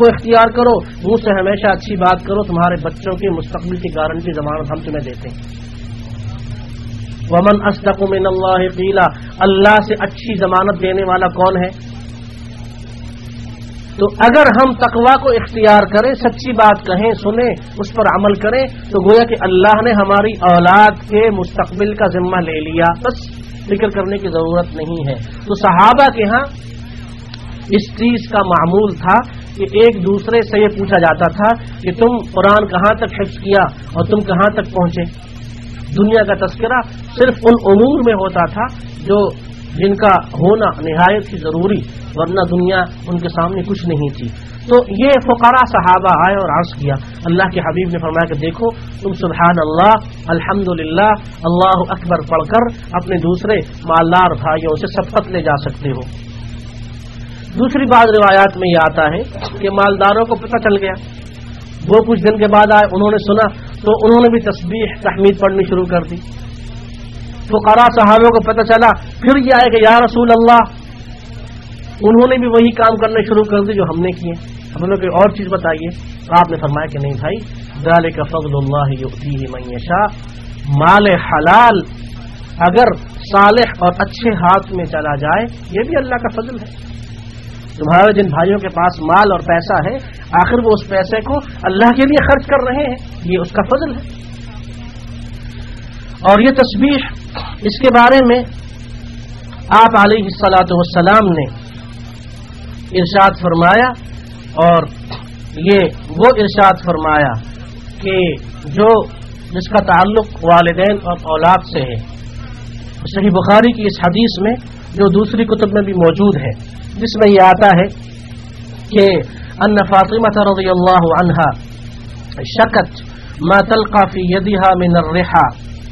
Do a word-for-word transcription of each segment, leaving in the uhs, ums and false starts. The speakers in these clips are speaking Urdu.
کو اختیار کرو، منہ سے ہمیشہ اچھی بات کرو، تمہارے بچوں کی مستقبل کی گارنٹی ضمانت ہم تمہیں دیتے ہیں۔ ومن اصدق من اللہ قیلا، اللہ سے اچھی ضمانت دینے والا کون ہے؟ تو اگر ہم تقویٰ کو اختیار کریں، سچی بات کہیں، سنیں، اس پر عمل کریں، تو گویا کہ اللہ نے ہماری اولاد کے مستقبل کا ذمہ لے لیا، بس فکر کرنے کی ضرورت نہیں ہے۔ تو صحابہ کے ہاں اس چیز کا معمول تھا کہ ایک دوسرے سے یہ پوچھا جاتا تھا کہ تم قرآن کہاں تک حفظ کیا اور تم کہاں تک پہنچے۔ دنیا کا تذکرہ صرف ان امور میں ہوتا تھا جو جن کا ہونا نہایت ہی ضروری، ورنہ دنیا ان کے سامنے کچھ نہیں تھی۔ تو یہ فقراء صحابہ آئے اور عرض کیا، اللہ کے حبیب نے فرمایا کہ دیکھو تم سبحان اللہ، الحمدللہ، اللہ اکبر پڑھ کر اپنے دوسرے مالدار بھائیوں سے سبقت لے جا سکتے ہو۔ دوسری بعض روایات میں یہ آتا ہے کہ مالداروں کو پتہ چل گیا، وہ کچھ دن کے بعد آئے، انہوں نے سنا تو انہوں نے بھی تسبیح تحمید پڑھنی شروع کر دی۔ فقراء صحابوں کو پتہ چلا، پھر یہ آئے کہ یا رسول اللہ، انہوں نے بھی وہی کام کرنے شروع کر دی جو ہم نے کیے، ہم نے کوئی اور چیز بتائیے۔ آپ نے فرمایا کہ نہیں بھائی، ذالک فضل اللہ یؤتیہ من یشاء، مال حلال اگر صالح اور اچھے ہاتھ میں چلا جائے یہ بھی اللہ کا فضل ہے۔ تمہارے جن بھائیوں کے پاس مال اور پیسہ ہے، آخر وہ اس پیسے کو اللہ کے لیے خرچ کر رہے ہیں، یہ اس کا فضل ہے۔ اور یہ تسبیح، اس کے بارے میں آپ علیہ الصلاۃ والسلام نے ارشاد فرمایا، اور یہ وہ ارشاد فرمایا کہ جو جس کا تعلق والدین اور اولاد سے ہے۔ صحیح بخاری کی اس حدیث میں جو دوسری کتب میں بھی موجود ہے، جس میں یہ آتا ہے کہ ان فاطمہ رضی اللہ عنہا شکت ما تلقى في يدها من الرحى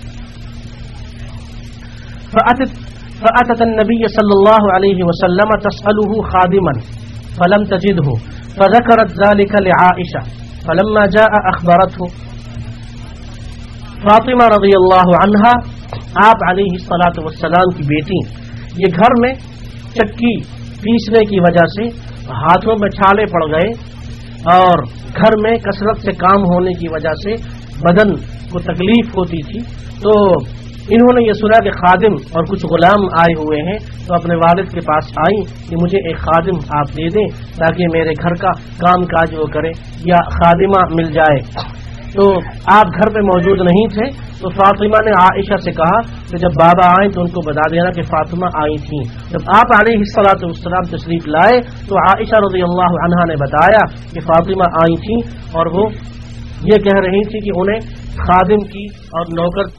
فأتت فأتت النبي صلى الله عليه وسلم تسأله خادما فلم تجده فذكرت ذلك لعائشة فلما جاء أخبرته۔ فاطمہ رضی اللہ عنہا آپ علیہ الصلاۃ والسلام کی بیٹی، یہ گھر میں چکی پیسنے کی وجہ سے ہاتھوں میں چھالے پڑ گئے اور گھر میں کثرت سے کام ہونے کی وجہ سے بدن کو تکلیف ہوتی تھی، تو انہوں نے یہ سنا کہ خادم اور کچھ غلام آئے ہوئے ہیں، تو اپنے والد کے پاس آئیں کہ مجھے ایک خادم آپ دے دیں تاکہ میرے گھر کا کام کاج وہ کرے، یا خادمہ مل جائے۔ تو آپ گھر پہ موجود نہیں تھے، تو فاطمہ نے عائشہ سے کہا کہ جب بابا آئیں تو ان کو بتا دینا کہ فاطمہ آئی تھیں۔ جب آپ علیہ الصلاۃ والسلام تشریف لائے تو عائشہ رضی اللہ عنہا نے بتایا کہ فاطمہ آئی تھیں اور وہ یہ کہہ رہی تھی کہ انہیں خادم کی اور نوکر۔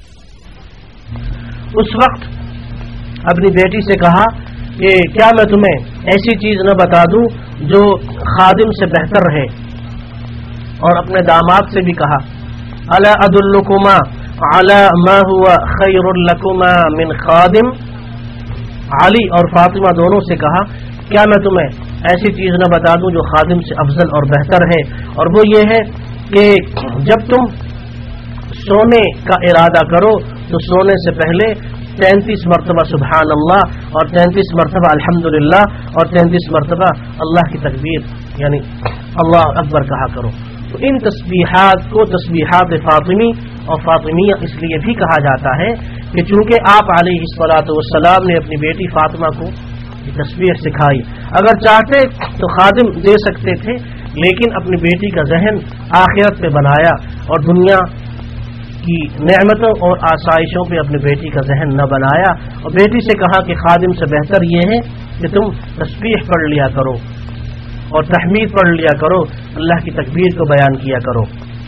اس وقت اپنی بیٹی سے کہا کہ کیا میں تمہیں ایسی چیز نہ بتا دوں جو خادم سے بہتر ہے، اور اپنے داماد سے بھی کہا الا ادلکما علی ما هو خیر لکما من خادم۔ علی اور فاطمہ دونوں سے کہا کیا میں تمہیں ایسی چیز نہ بتا دوں جو خادم سے افضل اور بہتر ہے، اور وہ یہ ہے کہ جب تم سونے کا ارادہ کرو تو سونے سے پہلے تینتیس مرتبہ سبحان اللہ اور تینتیس مرتبہ الحمدللہ اور تینتیس مرتبہ اللہ کی تکبیر یعنی اللہ اکبر کہا کرو۔ تو ان تسبیحات کو تسبیحات فاطمی اور فاطمیہ اس لیے بھی کہا جاتا ہے کہ چونکہ آپ علیہ الصلاۃ والسلام نے اپنی بیٹی فاطمہ کو یہ تسبیح سکھائی، اگر چاہتے تو خادم دے سکتے تھے، لیکن اپنی بیٹی کا ذہن آخرت پہ بنایا اور دنیا کی نعمتوں اور آسائشوں پہ اپنی بیٹی کا ذہن نہ بنایا، اور بیٹی سے کہا کہ خادم سے بہتر یہ ہے کہ تم تسبیح پڑھ لیا کرو اور تحمید پڑھ لیا کرو، اللہ کی تکبیر کو بیان کیا کرو۔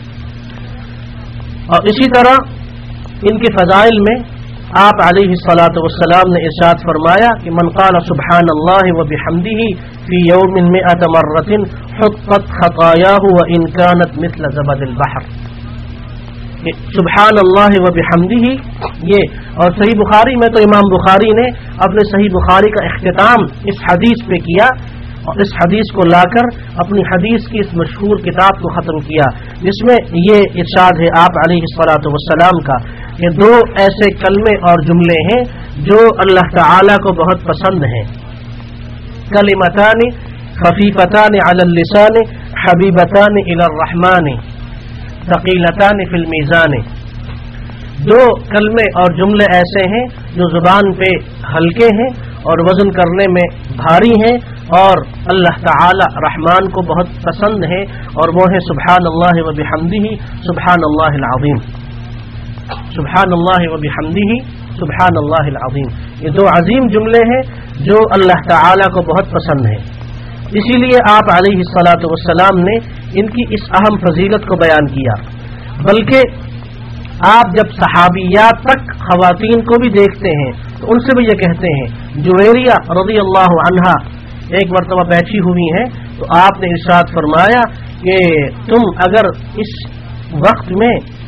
اور اسی طرح ان کے فضائل میں آپ علیہ الصلاۃ والسلام نے ارشاد فرمایا کہ من قال سبحان اللہ وبحمدہ فی یوم مئۃ مرۃ حطت خطایاہ وان کانت مثل زبد البحر۔ سبحان اللہ وبحمدہ، یہ اور صحیح بخاری میں تو امام بخاری نے اپنے صحیح بخاری کا اختتام اس حدیث پہ کیا، اور اس حدیث کو لا کر اپنی حدیث کی اس مشہور کتاب کو ختم کیا، جس میں یہ ارشاد ہے آپ علیہ الصلاۃ والسلام کا کہ دو ایسے کلمے اور جملے ہیں جو اللہ تعالی کو بہت پسند ہیں، کلمتان خفیفتان علی اللسان حبیبتان الی الرحمن ثقیلتان فی المیزان. دو کلمے اور جملے ایسے ہیں جو زبان پہ ہلکے ہیں اور وزن کرنے میں بھاری ہیں اور اللہ تعالی رحمان کو بہت پسند ہے، اور وہ ہے سبحان اللہ و بحمدہ سبحان اللہ العظیم. سبحان اللہ و بحمدہ سبحان اللہ العظیم. یہ دو عظیم جملے ہیں جو اللہ تعالی کو بہت پسند ہیں. اسی لیے آپ علیہ الصلاۃ والسلام نے ان کی اس اہم فضیلت کو بیان کیا. بلکہ آپ جب صحابیات تک خواتین کو بھی دیکھتے ہیں تو ان سے بھی یہ کہتے ہیں. جویریہ رضی اللہ عنہا ایک مرتبہ بیٹھی ہوئی ہیں تو آپ نے ارشاد فرمایا کہ تم اگر اس وقت میں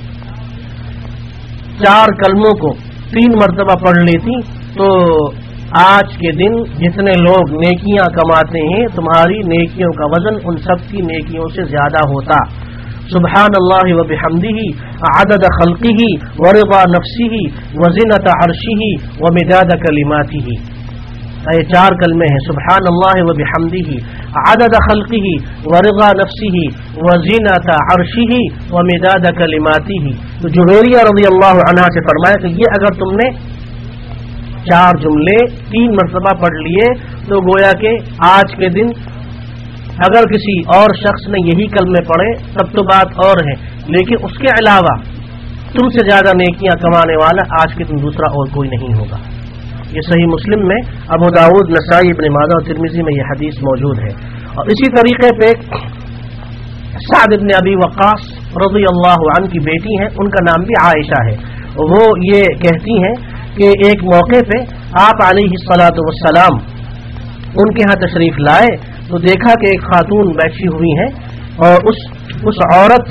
چار کلموں کو تین مرتبہ پڑھ لیتی تو آج کے دن جتنے لوگ نیکیاں کماتے ہیں تمہاری نیکیوں کا وزن ان سب کی نیکیوں سے زیادہ ہوتا. سبحان اللہ و بحمدہ عدد خلقہ ورضا نفسہ وزنۃ عرشہ ومداد کلماتہ. یہ چار کلمے ہیں. سبحان اللہ و بحمدہ عدد خلقہ ورضا نفسہ وزنۃ عرشہ ومداد کلماتہ. تو جویریہ رضی اللہ عنہا سے فرمایا کہ یہ اگر تم نے چار جملے تین مرتبہ پڑھ لیے تو گویا کہ آج کے دن اگر کسی اور شخص نے یہی کلمے پڑھے تب تو بات اور ہے، لیکن اس کے علاوہ تم سے زیادہ نیکیاں کمانے والا آج کے دن دوسرا اور کوئی نہیں ہوگا. یہ صحیح مسلم میں، ابو داؤد، نسائی، ابن ماجہ اور ترمذی میں یہ حدیث موجود ہے. اور اسی طریقے پہ سعد بن ابی وقاص رضی اللہ عنہ کی بیٹی ہیں، ان کا نام بھی عائشہ ہے. وہ یہ کہتی ہیں کہ ایک موقع پہ آپ علیہ الصلاۃ والسلام ان کے ہاں تشریف لائے تو دیکھا کہ ایک خاتون بیٹھی ہوئی ہے اور اس اس عورت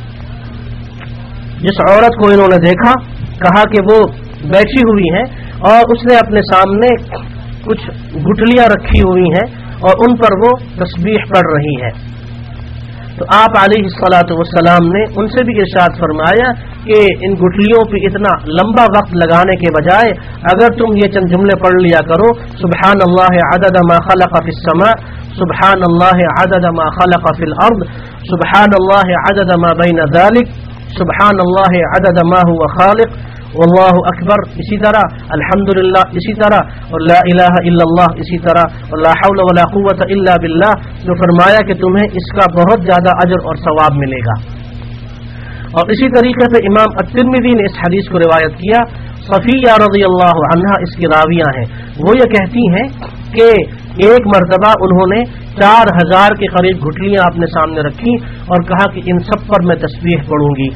جس عورت کو انہوں نے دیکھا کہا کہ وہ بیٹھی ہوئی ہے اور اس نے اپنے سامنے کچھ گٹھلیاں رکھی ہوئی ہیں اور ان پر وہ تسبیح پڑھ رہی ہے. تو آپ علیہ الصلاۃ والسلام نے ان سے بھی ارشاد فرمایا کہ ان گٹھلیوں پہ اتنا لمبا وقت لگانے کے بجائے اگر تم یہ چند جملے پڑھ لیا کرو، سبحان اللہ عدد ما خلق فی السماء، سبحان اللہ عدد ما خلق فی الارض، سبحان اللہ عدد ما بین ذلک، سبحان اللہ عدد ما هو خالق، واللہ اکبر اسی طرح، الحمدللہ اسی طرح، اور لا الہ الا اللہ اسی طرح، اور لا حول ولا قوت الا باللہ، جو فرمایا کہ تمہیں اس کا بہت زیادہ اجر اور ثواب ملے گا. اور اسی طریقے سے امام الترمذی نے اس حدیث کو روایت کیا. صفیہ رضی اللہ عنہا اس کی راویہ ہیں. وہ یہ کہتی ہیں کہ ایک مرتبہ انہوں نے چار ہزار کے قریب گٹھلیاں اپنے سامنے رکھی اور کہا کہ ان سب پر میں تسبیح پڑھوں گی.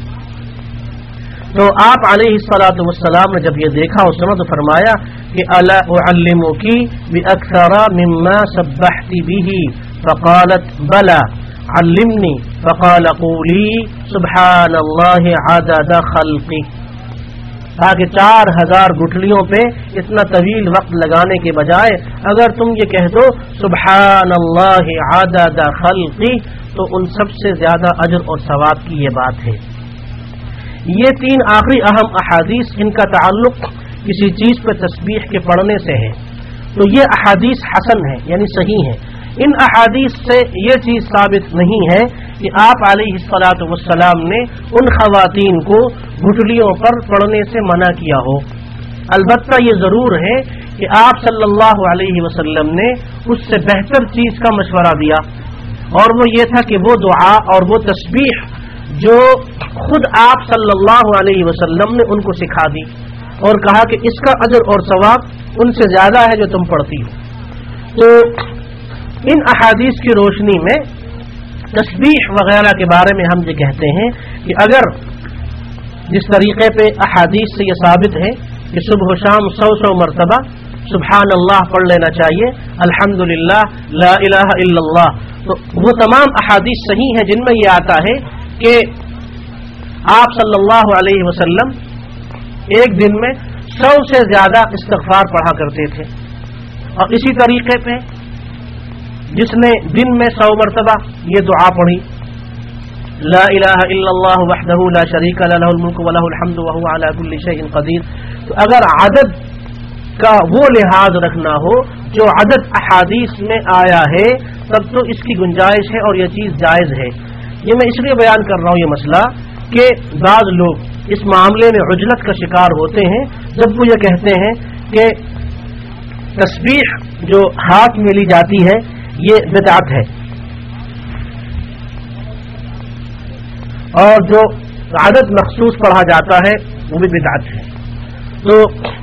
تو آپ علیہ الصلاۃ والسلام نے جب یہ دیکھا اور سنا تو فرمایا کہ الا اعلمکی باکثر مما سبحت به، فقالت بلى علمنی، فقال قولی سبحان اللہ عدد خلقی. تاکہ چار ہزار گٹھلیوں پہ اتنا طویل وقت لگانے کے بجائے اگر تم یہ کہہ دو سبحان اللہ عدد خلقی تو ان سب سے زیادہ اجر اور ثواب کی یہ بات ہے. یہ تین آخری اہم احادیث ان کا تعلق کسی چیز پہ تسبیح کے پڑھنے سے ہے تو یہ احادیث حسن ہے، یعنی صحیح ہے. ان احادیث سے یہ چیز ثابت نہیں ہے کہ آپ علیہ الصلاۃ والسلام نے ان خواتین کو گٹھلیوں پر پڑھنے سے منع کیا ہو. البتہ یہ ضرور ہے کہ آپ صلی اللہ علیہ وسلم نے اس سے بہتر چیز کا مشورہ دیا، اور وہ یہ تھا کہ وہ دعا اور وہ تسبیح جو خود آپ صلی اللہ علیہ وسلم نے ان کو سکھا دی اور کہا کہ اس کا اجر اور ثواب ان سے زیادہ ہے جو تم پڑھتی ہو. تو ان احادیث کی روشنی میں تسبیح وغیرہ کے بارے میں ہم یہ کہتے ہیں کہ اگر جس طریقے پہ احادیث سے یہ ثابت ہے کہ صبح و شام سو سو مرتبہ سبحان اللہ پڑھ لینا چاہیے، الحمدللہ، لا الہ الا اللہ، تو وہ تمام احادیث صحیح ہیں جن میں یہ آتا ہے کہ آپ صلی اللہ علیہ وسلم ایک دن میں سو سے زیادہ استغفار پڑھا کرتے تھے. اور اسی طریقے پہ جس نے دن میں سو مرتبہ یہ دعا پڑھی، لا الہ الا اللہ وحدہ لا شریک لہ لہ الملک ولہ الحمد وہو علی کل شیء قدیر، تو اگر عدد کا وہ لحاظ رکھنا ہو جو عدد احادیث میں آیا ہے تب تو اس کی گنجائش ہے اور یہ چیز جائز ہے. یہ میں اس لیے بیان کر رہا ہوں یہ مسئلہ کہ بعض لوگ اس معاملے میں عجلت کا شکار ہوتے ہیں جب وہ یہ کہتے ہیں کہ تسبیح جو ہاتھ میں لی جاتی ہے یہ بدعت ہے اور جو عدد مخصوص پڑھا جاتا ہے وہ بھی بدعت ہے. تو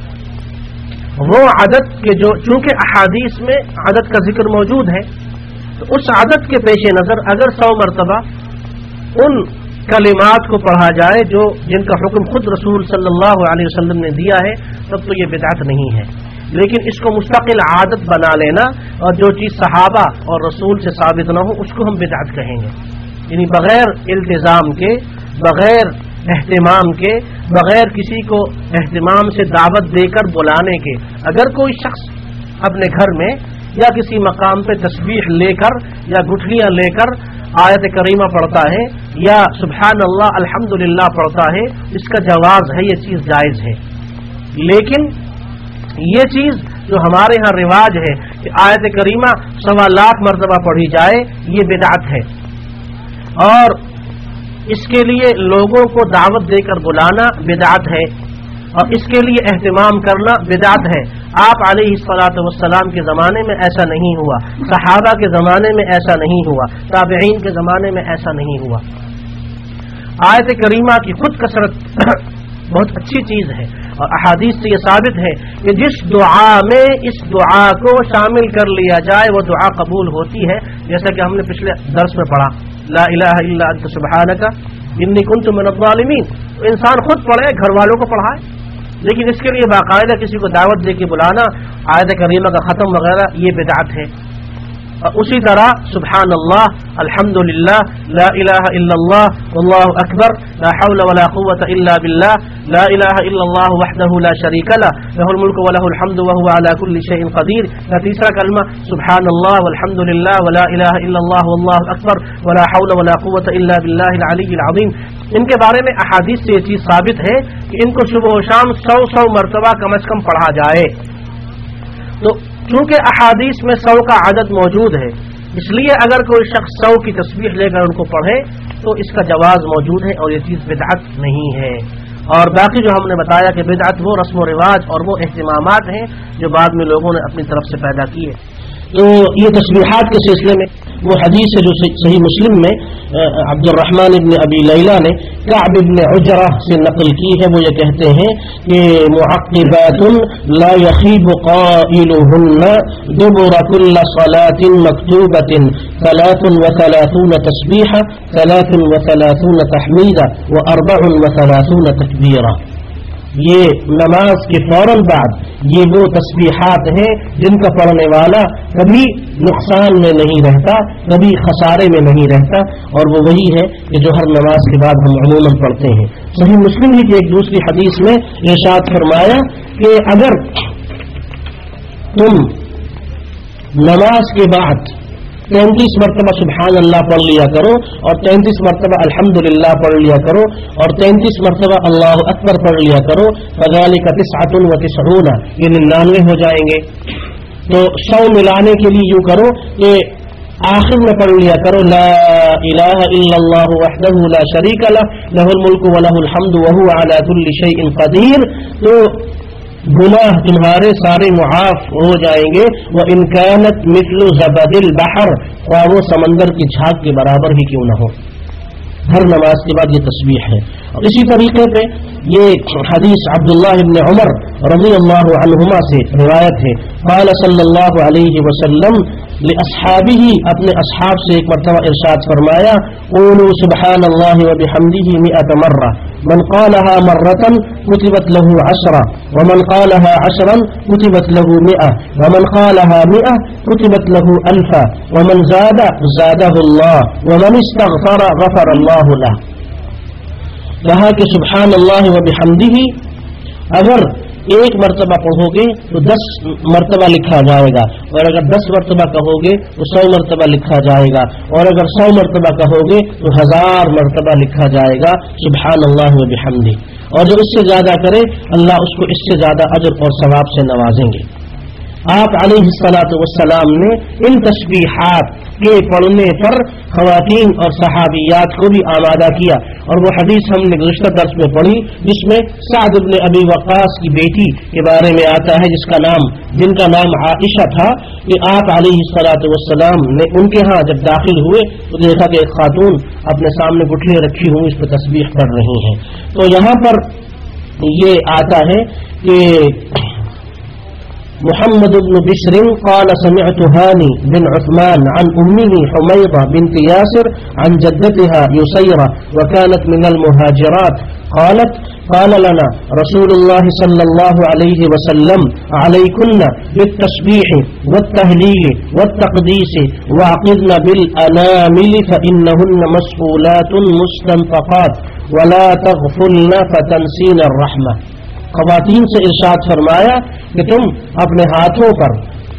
وہ عدد کے جو چونکہ احادیث میں عدد کا ذکر موجود ہے تو اس عدد کے پیش نظر اگر سو مرتبہ ان کلمات کو پڑھا جائے جو جن کا حکم خود رسول صلی اللہ علیہ وسلم نے دیا ہے تب تو یہ بدعت نہیں ہے. لیکن اس کو مستقل عادت بنا لینا اور جو چیز صحابہ اور رسول سے ثابت نہ ہو اس کو ہم بدعت کہیں گے. یعنی بغیر التزام کے، بغیر اہتمام کے، بغیر کسی کو اہتمام سے دعوت دے کر بلانے کے اگر کوئی شخص اپنے گھر میں یا کسی مقام پہ تسبیح لے کر یا گٹھلیاں لے کر آیت کریمہ پڑھتا ہے یا سبحان اللہ الحمدللہ پڑھتا ہے اس کا جواز ہے، یہ چیز جائز ہے. لیکن یہ چیز جو ہمارے ہاں رواج ہے کہ آیت کریمہ سوا لاکھ مرتبہ پڑھی جائے یہ بدعت ہے اور اس کے لیے لوگوں کو دعوت دے کر بلانا بدعت ہے اور اس کے لیے اہتمام کرنا بدعت ہے. آپ علیہ الصلاۃ والسلام کے زمانے میں ایسا نہیں ہوا، صحابہ کے زمانے میں ایسا نہیں ہوا، تابعین کے زمانے میں ایسا نہیں ہوا. آیت کریمہ کی خود کثرت بہت اچھی چیز ہے اور احادیث سے یہ ثابت ہے کہ جس دعا میں اس دعا کو شامل کر لیا جائے وہ دعا قبول ہوتی ہے. جیسا کہ ہم نے پچھلے درس میں پڑھا لا الہ الا انت سبحانک انی کنت من الظالمین. انسان خود پڑھے، گھر والوں کو پڑھائے، لیکن اس کے لیے باقاعدہ کسی کو دعوت دے کے بلانا، آیت کریمہ کا ختم وغیرہ یہ بدعت ہے. اور اسی طرح سبحان اللہ، الحمدللہ، لا الہ الا اللہ، واللہ اکبر، لا حول ولا قوة الا باللہ، لا الہ الا اللہ وحدہ لا شریک لہ، لہ الملک ولہ الحمد وہو علی کل شیء قدیر. یا تیسرا کلمہ سبحان اللہ والحمدللہ ولا الہ الا اللہ واللہ اکبر ولا حول ولا قوة الا باللہ العلی العظیم. ان کے بارے میں احادیث سے یہ چیز ثابت ہے کہ ان کو صبح و شام سو سو مرتبہ کم از کم پڑھا جائے. تو چونکہ احادیث میں سو کا عدد موجود ہے اس لیے اگر کوئی شخص سو کی تسبیح لے کر ان کو پڑھے تو اس کا جواز موجود ہے اور یہ چیز بدعت نہیں ہے. اور باقی جو ہم نے بتایا کہ بدعت وہ رسم و رواج اور وہ اہتمامات ہیں جو بعد میں لوگوں نے اپنی طرف سے پیدا کیے. تو یہ تسبیحات کے سلسلے میں وہ حدیث ہے جو صحیح مسلم میں عبد الرحمن ابن ابی لیلہ نے کعب ابن عجرہ سے نقل کی ہے. وہ یہ کہتے ہیں کہ معقبات لا يخيب قائلهن دبر كل صلاة مكتوبة ثلاث وثلاثون تسبيحة ثلاث وثلاثون تحميدا وأربع وثلاثون تكبيرا. یہ نماز کے فوراً بعد یہ وہ تسبیحات ہیں جن کا پڑھنے والا کبھی نقصان میں نہیں رہتا، کبھی خسارے میں نہیں رہتا، اور وہ وہی ہے کہ جو ہر نماز کے بعد ہم عموماً پڑھتے ہیں. صحیح مسلم ہی کی ایک دوسری حدیث میں ارشاد فرمایا کہ اگر تم نماز کے بعد تینتیس مرتبہ سبحان اللہ پڑھ لیا کرو اور تینتیس مرتبہ الحمدللہ پڑھ لیا کرو اور تینتیس مرتبہ اللہ اکبر پڑھ لیا کرو فذلک تسعۃ وتسعون، یہ ننانوے ہو جائیں گے. تو سو ملانے کے لیے یوں کرو کہ آخر میں پڑھ لیا کرو لا الہ الا اللہ وحدہ لا شریک لہ لہ الملک ولہ الحمد وہو علی کل شیء قدیر. تو گناہ تمہارے سارے معاف ہو جائیں گے. وہ ان کانت مثل زبد البحر، اور وہ سمندر کی جھاگ کے برابر ہی کیوں نہ ہو. ہر نماز کے بعد یہ تسبیح ہے. اور اسی طریقے پہ یہ حدیث عبداللہ ابن عمر رضی اللہ عنہما سے روایت ہے قال صلی اللہ علیہ وسلم لاصحابہ، اپنے اصحاب سے ایک مرتبہ ارشاد فرمایا قولوا سبحان اللہ وبحمدہ مئة مرہ، من قالها مرة كتبت له عشرة، ومن قالها عشرا كتبت له مئة، ومن قالها مئة كتبت له ألفا، ومن زاد زاده الله، ومن استغفر غفر الله له. کہا کہ سبحان اللہ و بحمدہ اگر ایک مرتبہ پڑھو گے تو دس مرتبہ لکھا جائے گا، اور اگر دس مرتبہ کہو گے تو سو مرتبہ لکھا جائے گا، اور اگر سو مرتبہ کہو گے تو ہزار مرتبہ لکھا جائے گا سبحان اللہ و بحمدہ۔ اور جو اس سے زیادہ کرے اللہ اس کو اس سے زیادہ اجر اور ثواب سے نوازیں گے۔ آپ علیہ الصلوۃ والسلام نے ان تسبیحات کے پڑھنے پر خواتین اور صحابیات کو بھی آمادہ کیا، اور وہ حدیث ہم نے گزشتہ درس میں پڑھی جس میں سعد بن ابی وقاص کی بیٹی کے بارے میں آتا ہے جس کا نام جن کا نام عائشہ تھا، کہ آپ علیہ الصلوۃ والسلام نے ان کے ہاں جب داخل ہوئے تو دیکھا کہ ایک خاتون اپنے سامنے گٹھلیاں رکھی ہوئی اس پہ تسبیح پڑھ رہی ہیں۔ تو یہاں پر یہ آتا ہے کہ محمد بن بشر قال سمعت هاني بن عثمان عن أمه حميضة بنت ياسر عن جدتها يسيرة وكانت من المهاجرات قالت قال لنا رسول الله صلى الله عليه وسلم عليكن بالتسبيح والتهليل والتقديس وعقدن بالأنامل فإنهن مسؤولات مستنطقات ولا تغفلن فتنسين الرحمة۔ خواتین سے ارشاد فرمایا کہ تم اپنے ہاتھوں پر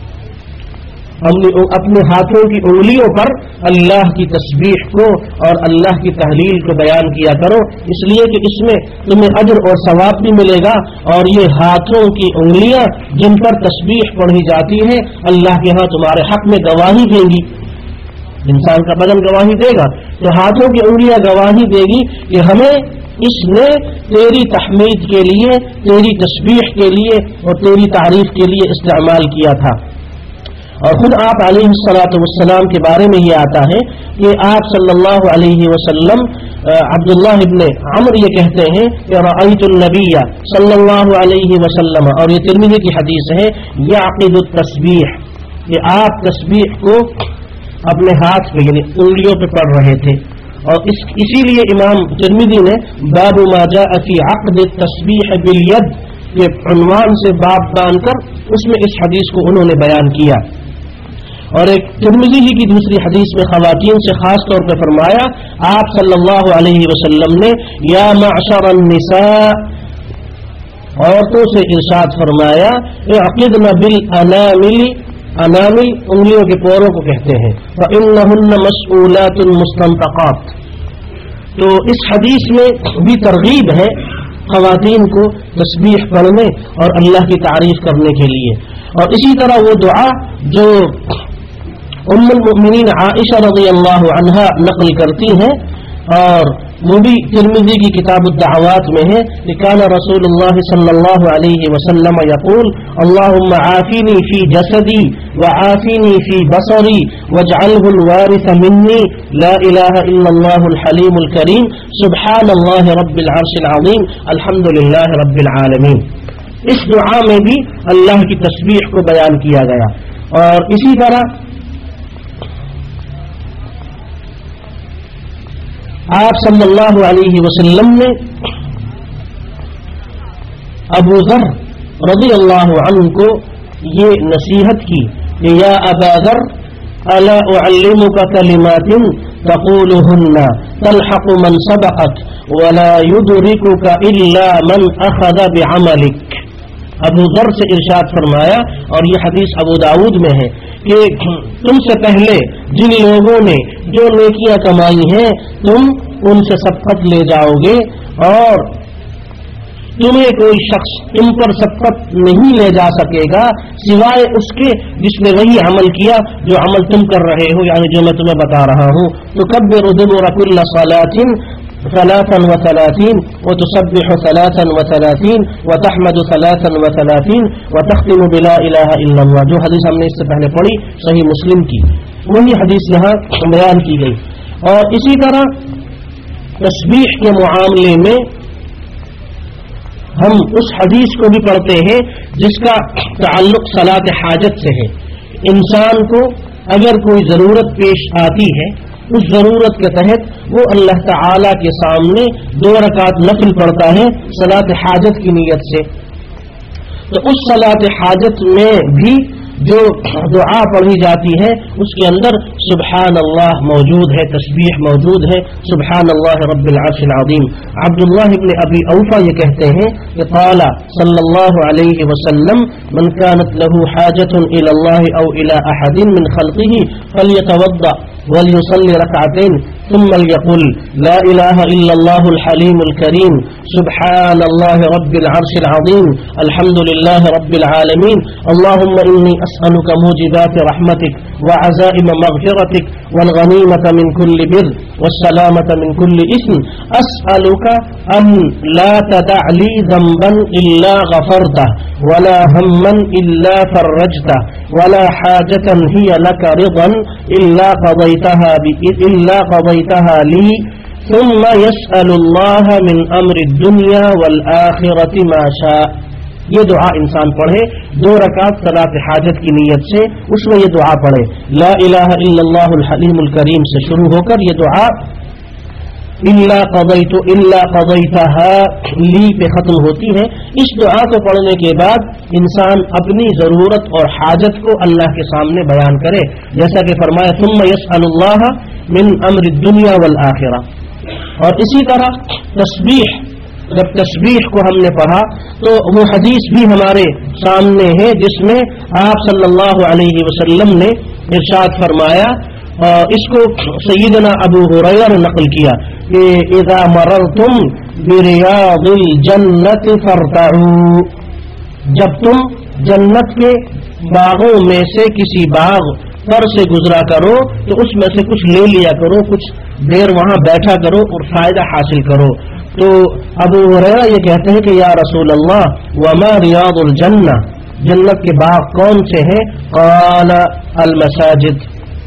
اپنے ہاتھوں کی انگلیوں پر اللہ کی تسبیح کو اور اللہ کی تحلیل کو بیان کیا کرو، اس لیے کہ اس میں تمہیں اجر اور ثواب بھی ملے گا، اور یہ ہاتھوں کی انگلیاں جن پر تسبیح پڑھی جاتی ہے اللہ کے ہاں تمہارے حق میں گواہی دیں گی۔ انسان کا بدن گواہی دے گا تو ہاتھوں کی انگلیاں گواہی دے گی کہ ہمیں اس نے تیری تحمید کے لیے، تیری تسبیح کے لیے اور تیری تعریف کے لیے استعمال کیا تھا۔ اور خود آپ علیہ الصلوۃ والسلام کے بارے میں یہ آتا ہے کہ آپ صلی اللہ علیہ وسلم عبداللہ ابن عمرو یہ کہتے ہیں کہ رأیت النبی صلی اللہ علیہ وسلم، اور یہ ترمذی کی حدیث ہے، یعقد التسبیح، کہ آپ تسبیح کو اپنے ہاتھ پہ یعنی انگلیوں پہ پڑھ رہے تھے۔ اور اس اسی لیے امام ترمذی نے باب ما جاء فی عقد التسبیح بالید کے عنوان سے باب باندھ کر اس میں اس حدیث کو انہوں نے بیان کیا۔ اور ایک ترمذی ہی کی دوسری حدیث میں خواتین سے خاص طور پر فرمایا آپ صلی اللہ علیہ وسلم نے یا معشر النساء، عورتوں سے ارشاد فرمایا عقدن بالانامل، انامل انگلیوں کے پوروں کو کہتے ہیں، فإنهن مسؤولات مستنطقات۔ تو اس حدیث میں بھی ترغیب ہے خواتین کو تسبیح پڑھنے اور اللہ کی تعریف کرنے کے لیے۔ اور اسی طرح وہ دعا جو ام المؤمنین عائشہ رضی اللہ عنہا نقل کرتی ہیں، اور وہ بھی ترمذی کی کتاب الدعوات میں ہے کہ کان رسول اللہ صلی اللہ علیہ وسلم یقول اللہم عافینی فی جسدی وعافینی فی بصری واجعلہ الوارث منی لا الہ الا اللہ الحلیم الکریم سبحان اللہ رب العرش العظیم الحمد للہ رب العالمین۔ اس دعا میں بھی اللہ کی تسبیح کو بیان کیا گیا۔ اور اسی طرح آپ صلی اللہ علیہ وسلم نے ابو ذر رضی اللہ عنہ کو یہ نصیحت کی کہ یا ابا ذر الا اعلمک کلمات تقولهن تلحق من سبقك ولا يدركك الا من اخذ بعملك۔ ابو ذر سے ارشاد فرمایا، اور یہ حدیث ابو داؤد میں ہے، کہ تم سے پہلے جن لوگوں نے جو نیکیاں کمائی ہیں تم ان سے سبقت لے جاؤ گے، اور تمہیں کوئی شخص تم پر سبقت نہیں لے جا سکے گا سوائے اس کے جس نے وہی عمل کیا جو عمل تم کر رہے ہو، یعنی جو میں تمہیں بتا رہا ہوں۔ تکبر دبر كل صلاة ثلاثا وثلاثين وتسبح ثلاثا وثلاثين وتحمد ثلاثا وثلاثين وتختم بلا الہ الا اللہ، جو حدیث ہم نے اس سے پہلے پڑھی صحیح مسلم کی، وہی حدیث یہاں بیان کی گئی۔ اور اسی طرح تسبیح کے معاملے میں ہم اس حدیث کو بھی پڑھتے ہیں جس کا تعلق صلاۃ حاجت سے ہے۔ انسان کو اگر کوئی ضرورت پیش آتی ہے، اس ضرورت کے تحت وہ اللہ تعالی کے سامنے دو رکعت نفل پڑھتا ہے صلاۃ حاجت کی نیت سے، تو اس صلاۃ حاجت میں بھی جو دعا پڑھی جاتی ہے اس کے اندر سبحان اللہ موجود ہے، تسبیح موجود ہے، سبحان اللہ رب العرش العظیم۔ عبداللہ ابن ابی اوفا یہ کہتے ہیں کہ قال صلی اللہ علیہ وسلم من كانت له حاجة الى اللہ او الى احد من خلقه فليتوضأ وليصلي ركعتين ثم ليقل لا إله إلا الله الحليم الكريم سبحان الله رب العرش العظيم الحمد لله رب العالمين اللهم إني أسألك موجبات رحمتك وعزائم مغفرتك والغنيمة من كل بر والسلامة من كل إثم أسألك أن لا تدع لي ذنبا إلا غفرته ولا هما إلا فرجته ولا حاجة هي لك رضا إلا قضيتها إلا قضيتها لي ثم يسأل الله من أمر الدنيا والآخرة ما شاء۔ یہ دعا انسان پڑھے دو رکعت صلاۃ حاجت کی نیت سے، اس میں یہ دعا پڑھے لا الہ الا اللہ الحلیم الکریم سے شروع ہو کر یہ دعا الا قضیت الا قضیتها لی پہ ختم ہوتی ہے۔ اس دعا کو پڑھنے کے بعد انسان اپنی ضرورت اور حاجت کو اللہ کے سامنے بیان کرے، جیسا کہ فرمایا ثم یسأل اللہ من امر الدنیا والآخرہ۔ اور اسی طرح تسبیح، جب تسبیح کو ہم نے پڑھا تو وہ حدیث بھی ہمارے سامنے ہے جس میں آپ صلی اللہ علیہ وسلم نے ارشاد فرمایا، اس کو سیدنا ابو ہریرہ نے نقل کیا کہ اذا مررتم بریاض الجنت فارتعوا، جب تم جنت کے باغوں میں سے کسی باغ پر سے گزرا کرو تو اس میں سے کچھ لے لیا کرو، کچھ دیر وہاں بیٹھا کرو اور فائدہ حاصل کرو۔ تو ابو ہریرہ یہ کہتے ہیں کہ یا رسول اللہ وما ریاض الجنہ، جنت کے باغ کون سے ہیں؟ قال المساجد،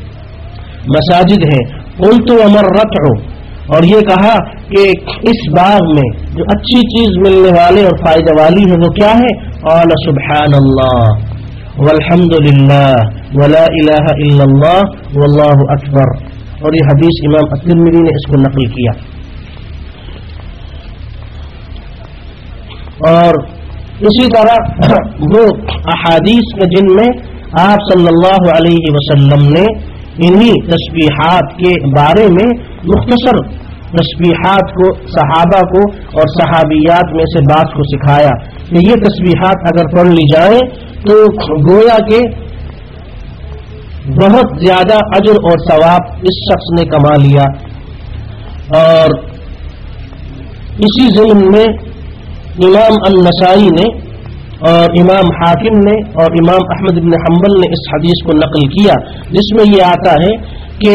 مساجد ہیں۔ قلت وما الرتع، اور یہ کہا کہ اس باغ میں جو اچھی چیز ملنے والے اور فائدہ والی ہے وہ کیا ہے؟ قال سبحان اللہ والحمد للہ ولا الہ الا اللہ واللہ اکبر۔ اور یہ حدیث امام الترمذی نے اس کو نقل کیا۔ اور اسی طرح وہ احادیث کے جن میں آپ صلی اللہ علیہ وسلم نے انہی تسبیحات کے بارے میں مختصر تسبیحات کو صحابہ کو اور صحابیات میں سے بات کو سکھایا کہ یہ تسبیحات اگر پڑھ لی جائیں تو گویا کہ بہت زیادہ اجر اور ثواب اس شخص نے کما لیا۔ اور اسی ضمن میں امام النسائی نے اور امام حاکم نے اور امام احمد بن حنبل نے اس حدیث کو نقل کیا جس میں یہ آتا ہے کہ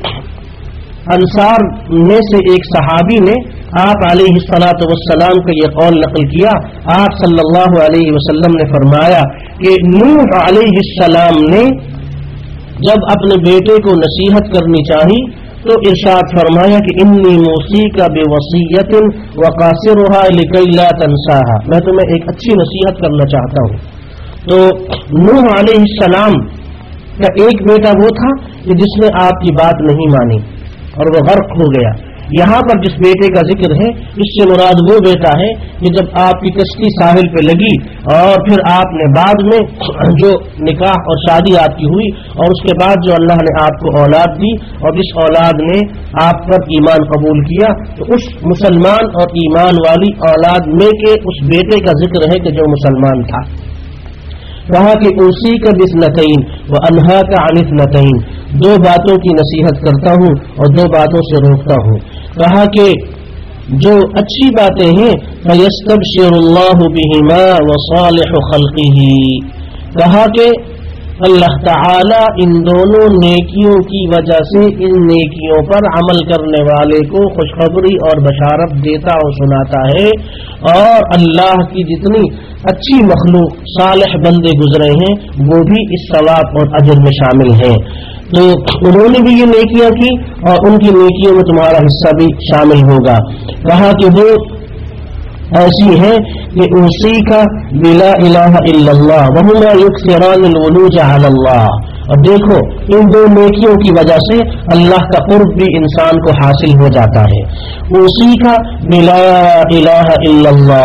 انصار میں سے ایک صحابی نے آپ علیہ الصلاۃ والسلام کا یہ قول نقل کیا۔ آپ صلی اللہ علیہ وسلم نے فرمایا کہ نوح علیہ السلام نے جب اپنے بیٹے کو نصیحت کرنی چاہی تو ارشاد فرمایا کہ انی موصیک بوصیۃ وقاصرها لکی لا تنساها، میں تمہیں ایک اچھی نصیحت کرنا چاہتا ہوں۔ تو نوح علیہ السلام کا ایک بیٹا وہ تھا کہ جس نے آپ کی بات نہیں مانی اور وہ غرق ہو گیا۔ یہاں پر جس بیٹے کا ذکر ہے اس سے مراد وہ بیٹا ہے کہ جب آپ کی کشتی ساحل پہ لگی اور پھر آپ نے بعد میں جو نکاح اور شادی آپ کی ہوئی اور اس کے بعد جو اللہ نے آپ کو اولاد دی اور اس اولاد نے آپ پر ایمان قبول کیا تو اس مسلمان اور ایمان والی اولاد میں کے اس بیٹے کا ذکر ہے کہ جو مسلمان تھا۔ کہا کہ اسی کا بسنتین و انہا کا عنثنتین، دو باتوں کی نصیحت کرتا ہوں اور دو باتوں سے روکتا ہوں۔ کہا کہ جو اچھی باتیں ہیں فَيَسْتَبْشِرُ اللَّهُ بِهِمَا وَصَالِحُ خَلْقِهِ، کہا کہ اللہ تعالی ان دونوں نیکیوں کی وجہ سے ان نیکیوں پر عمل کرنے والے کو خوشخبری اور بشارت دیتا اور سناتا ہے، اور اللہ کی جتنی اچھی مخلوق صالح بندے گزرے ہیں وہ بھی اس ثواب اور اجر میں شامل ہیں۔ تو انہوں نے بھی یہ نیکیاں کی اور ان کی نیکیوں میں تمہارا حصہ بھی شامل ہوگا۔ کہا کہ وہ ایسی ہے کہ اسی کا بلا الہ الا اللہ وہما یکثران الولوج علی اللہ، اور دیکھو ان دو نیکیوں کی وجہ سے اللہ کا قرب بھی انسان کو حاصل ہو جاتا ہے۔ اسی کا بلا الہ الا اللہ،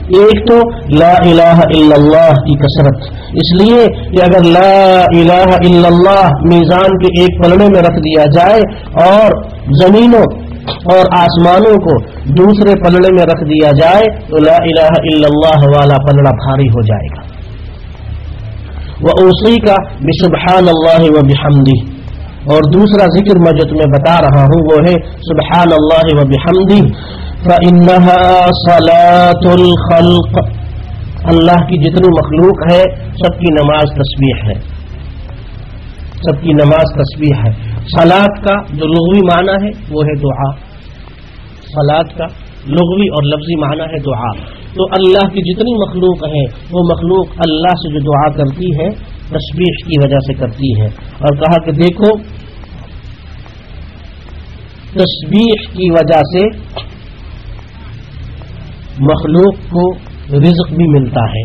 ایک تو لا الہ الا اللہ کی کثرت، اس لیے کہ اگر لا الہ الا اللہ میزان کے ایک پلڑے میں رکھ دیا جائے اور زمینوں اور آسمانوں کو دوسرے پلڑے میں رکھ دیا جائے تو لا الہ الا اللہ والا پلڑا بھاری ہو جائے گا۔ وَأُوصِيكَ بِسُبْحَانَ اللَّهِ وَبِحَمْدِهِ، اور دوسرا ذکر میں جو تمہیں بتا رہا ہوں وہ ہے سبحان اللہ وبحمدہ، فإنها صلاة الخلق، اللہ کی جتنی مخلوق ہے سب کی نماز تسبیح ہے، سب کی نماز تسبیح ہے۔ صلاۃ کا جو لغوی معنی ہے وہ ہے دعا، صلاۃ کا لغوی اور لفظی معنی ہے دعا، تو اللہ کی جتنی مخلوق ہے وہ مخلوق اللہ سے جو دعا کرتی ہے تسبیح کی وجہ سے کرتی ہے، اور کہا کہ دیکھو تسبیح کی وجہ سے مخلوق کو رزق بھی ملتا ہے۔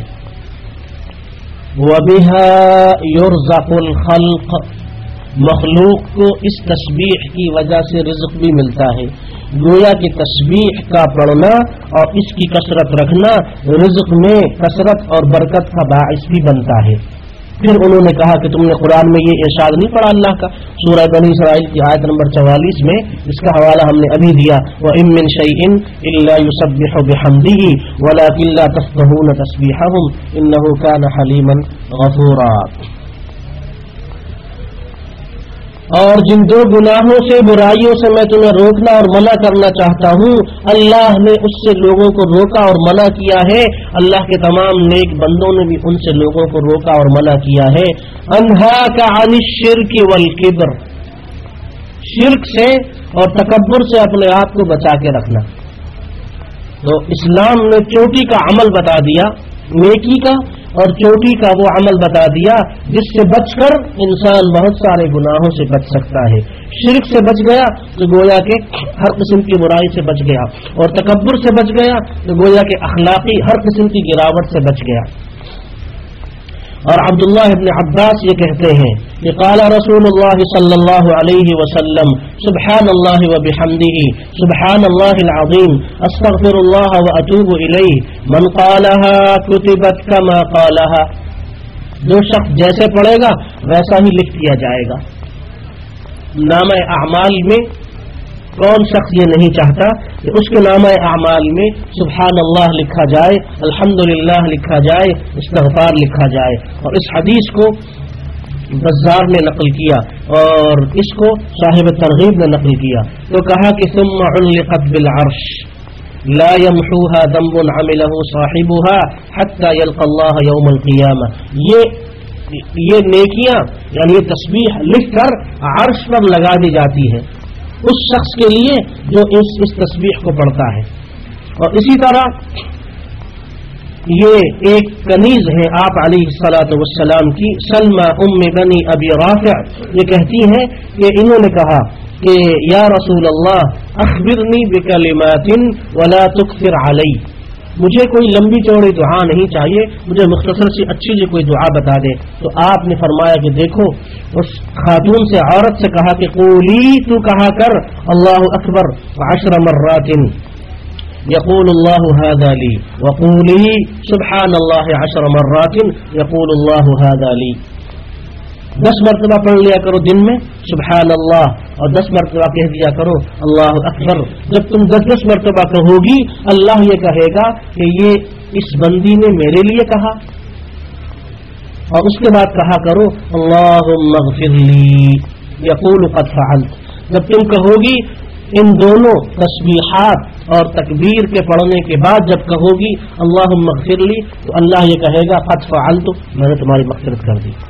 وَبِهَا يُرْزَقُ الْخَلْقُ، مخلوق کو اس تسبیح کی وجہ سے رزق بھی ملتا ہے۔ گویا کہ تسبیح کا پڑھنا اور اس کی کثرت رکھنا رزق میں کثرت اور برکت کا باعث بھی بنتا ہے۔ پھر انہوں نے کہا کہ تم نے قرآن میں یہ ارشاد نہیں پڑھا اللہ کا، سورہ بنی اسرائیل کی آیت نمبر چوالیس میں، اس کا حوالہ ہم نے ابھی دیا، وَإِن مِّن شَيْءٍ إِلَّا يُسَبِّحُ بِحَمْدِهِ وَلَٰكِن لَّا تَفْقَهُونَ تَسْبِيحَهُمْ إِنَّهُ كَانَ حَلِيمًا غَفُورًا۔ اور جن دو گناہوں سے برائیوں سے میں تمہیں روکنا اور منع کرنا چاہتا ہوں، اللہ نے اس سے لوگوں کو روکا اور منع کیا ہے، اللہ کے تمام نیک بندوں نے بھی ان سے لوگوں کو روکا اور منع کیا ہے۔ انہاک عن الشرک والکبر، شرک سے اور تکبر سے اپنے آپ کو بچا کے رکھنا۔ تو اسلام نے چوٹی کا عمل بتا دیا، نیکی کا، اور چوٹی کا وہ عمل بتا دیا جس سے بچ کر انسان بہت سارے گناہوں سے بچ سکتا ہے۔ شرک سے بچ گیا تو گویا کہ ہر قسم کی برائی سے بچ گیا، اور تکبر سے بچ گیا تو گویا کہ اخلاقی ہر قسم کی گراوٹ سے بچ گیا۔ اور عبداللہ ابن عباس یہ کہتے ہیں کہ قال رسول اللہ صلی اللہ علیہ وسلم سبحان اللہ وبحمدہ سبحان اللہ العظیم استغفر اللہ واتوب الیہ من قالها کتبت کما قالها، جو شخص جیسے پڑھے گا ویسا ہی لکھ دیا جائے گا۔ نامہ اعمال میں کون شخص یہ نہیں چاہتا کہ اس کے نامہ اعمال میں سبحان اللہ لکھا جائے، الحمدللہ لکھا جائے، استغفار لکھا جائے۔ اور اس حدیث کو بزار نے نقل کیا اور اس کو صاحب ترغیب نے نقل کیا، تو کہا کہ ثم علقت بالعرش لا يمحوها ذنب عمله صاحبها حتى يلقى الله يوم القيامة، یہ یہ نیکیاں یعنی یہ تسبیح لکھ کر عرش پر لگا دی جاتی ہے اس شخص کے لیے جو اس اس تسبیح کو پڑھتا ہے۔ اور اسی طرح یہ ایک کنیز ہے آپ علیہ الصلاۃ والسلام کی، سلمہ ام بنی ابی رافع، یہ کہتی ہیں کہ انہوں نے کہا کہ یا رسول اللہ اخبرنی بکلمات ولا تکثر علی، مجھے کوئی لمبی چوڑی دعا نہیں چاہیے، مجھے مختصر سی اچھی سی کوئی دعا بتا دے۔ تو آپ نے فرمایا کہ دیکھو اس خاتون سے، عورت سے کہا کہ قولی، تو کہا کر اللہ اکبر عشر مرات یقول اللہ ھذا لی، وقولی سبحان اللہ عشر مرات یقول اللہ ھذا لی، دس مرتبہ پڑھ لیا کرو دن میں سبحان اللہ، اور دس مرتبہ کہہ دیا کرو اللہ اکبر۔ جب تم دس دس مرتبہ کہو گی اللہ یہ کہے گا کہ یہ اس بندی نے میرے لیے کہا، اور اس کے بعد کہا کرو اللہم اغفر لی یقول قد فعلت۔ جب تم کہو گی ان دونوں تسبیحات اور تکبیر کے پڑھنے کے بعد جب کہو گی اللہم اغفر لی، تو اللہ یہ کہے گا قد فعلت، میں نے تمہاری مغفرت کر دی۔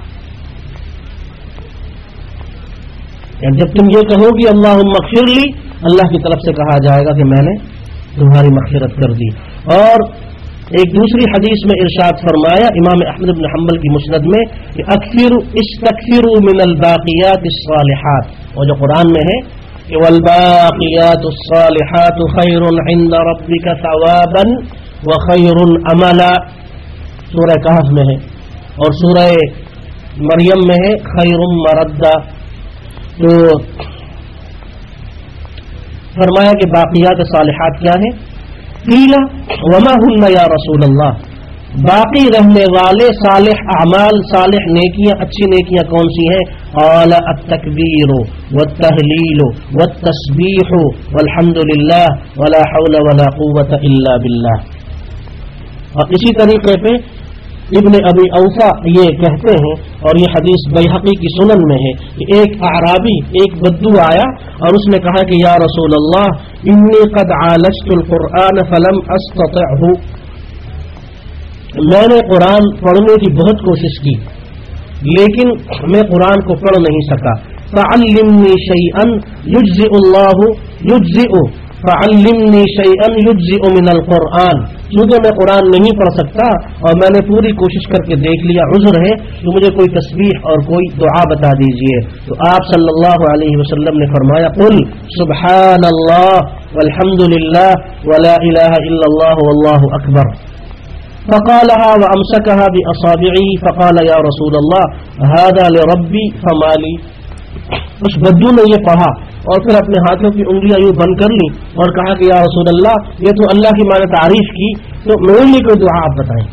یعنی جب تم یہ کہو گی اللہم اغفر لی، اللہ کی طرف سے کہا جائے گا کہ میں نے تمہاری مغفرت کر دی۔ اور ایک دوسری حدیث میں ارشاد فرمایا امام احمد بن حنبل کی مسند میں کہ اکثر استکثروا من الباقیات الصالحات، اور جو قرآن میں ہے کہ والباقیات الصالحات خیر عند ربک ثوابا وخیر املا، سورہ کہف میں ہے، اور سورہ مریم میں ہے خیر مردا۔ تو فرمایا کہ باقیات صالحات کیا ہے؟ قیل وما ہن یا رسول اللہ، باقی رہنے والے صالح اعمال، صالح نیکیاں، اچھی نیکیاں کون سی ہیں؟ قال التکبیر والتہلیل والتسبیح والحمد للہ ولا حول ولا قوة الا باللہ۔ اور اسی طریقے پہ ابن ابی اوفا یہ کہتے ہیں، اور یہ حدیث بیہقی کی سنن میں ہے، کہ ایک اعرابی، ایک بدو آیا اور اس نے کہا کہ یا رسول اللہ انی قد عالجت القرآن فلم استطعه، میں نے قرآن پڑھنے کی بہت کوشش کی لیکن میں قرآن کو پڑھ نہیں سکا۔ فعلمنی شیئا یجزئ اللہ یجزئ فعلمنی شیئا یجزئ من القرآن، کیونکہ میں قرآن نہیں پڑھ سکتا اور میں نے پوری کوشش کر کے دیکھ لیا، عذر ہے، تو مجھے کوئی تسبیح اور کوئی دعا بتا دیجئے۔ تو آپ صلی اللہ علیہ وسلم نے فرمایا قل سبحان اللہ والحمد للہ ولا الہ الا اللہ واللہ اکبر، فقالها وامسكها باصابعه فقال يا رسول الله هذا لربي فما لي، اس بدو نے یہ پڑھا اور پھر اپنے ہاتھوں کی انگلیاں یوں بند کر لی اور کہا کہ یا رسول اللہ یہ تو اللہ کی میں نے تعریف کی، تو میرے لیے کوئی دعا آپ بتائیں۔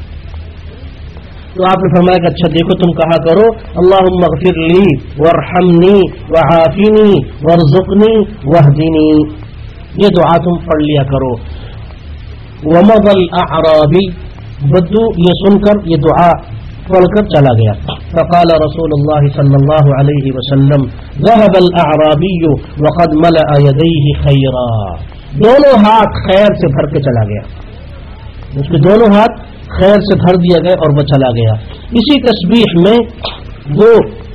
تو آپ نے فرمایا کہ اچھا دیکھو تم کہا کرو اللہم اغفر لی وارحمنی وعافنی وارزقنی واہدنی، یہ دعا تم پڑھ لیا کرو۔ ومضى الاعرابی، بدو یہ سن کر یہ دعا پڑھ کر چلا گیا۔ فقال رسول اللہ صلی اللہ علیہ وسلم ذهب الاعرابی وقد ملأ يديه خیرا، دونوں ہاتھ خیر سے بھر کے چلا گیا، اس کے دونوں ہاتھ خیر سے بھر دیا گیا اور وہ چلا گیا۔ اسی تسبیح میں وہ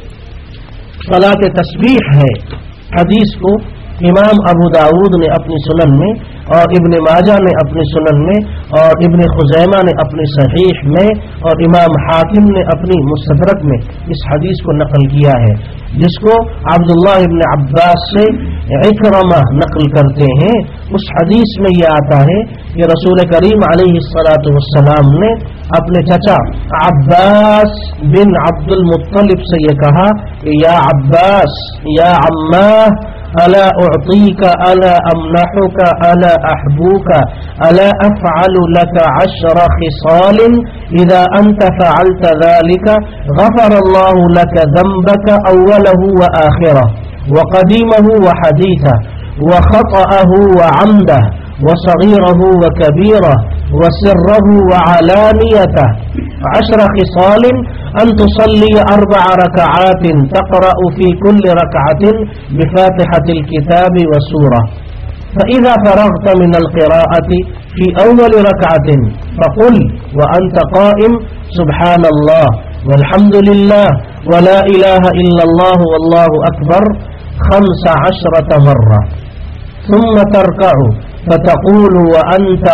صلاۃ تسبیح ہے، حدیث کو امام ابو داود نے اپنی سنن میں اور ابن ماجہ نے اپنی سنن میں اور ابن خزیمہ نے اپنی صحیح میں اور امام حاکم نے اپنی مستدرک میں اس حدیث کو نقل کیا ہے، جس کو عبداللہ ابن عباس سے عکرمہ نقل کرتے ہیں۔ اس حدیث میں یہ آتا ہے کہ رسول کریم علیہ الصلاۃ والسلام نے اپنے چچا عباس بن عبد المطلب سے یہ کہا کہ یا عباس یا عماه الا اعطيك الا امنحك الا احبوك الا افعل لك عشر خصال اذا انت فعلت ذلك غفر الله لك ذنبك اوله واخره وقديمه وحديثه وخطأه وعمده وصغيره وكبيره وسره وعلانيته، عشر خصال أن تصلي أربع ركعات تقرأ في كل ركعة بفاتحة الكتاب وسورة، فإذا فرغت من القراءة في أول ركعة فقل وأنت قائم سبحان الله والحمد لله ولا إله إلا الله والله أكبر خمس عشرة مرة، ثم تركع فتقول وأنت